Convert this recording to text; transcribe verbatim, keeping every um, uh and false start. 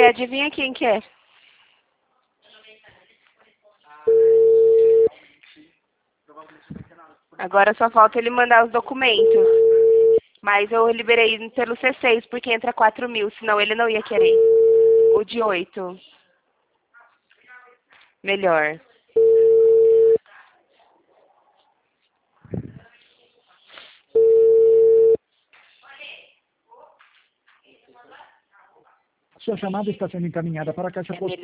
adivinha quem que é? Agora só falta ele mandar os documentos. Mas eu liberei pelo C seis, porque entra quatro mil, senão ele não ia querer. O de oito. Melhor. Sua chamada está sendo encaminhada para a caixa É postal.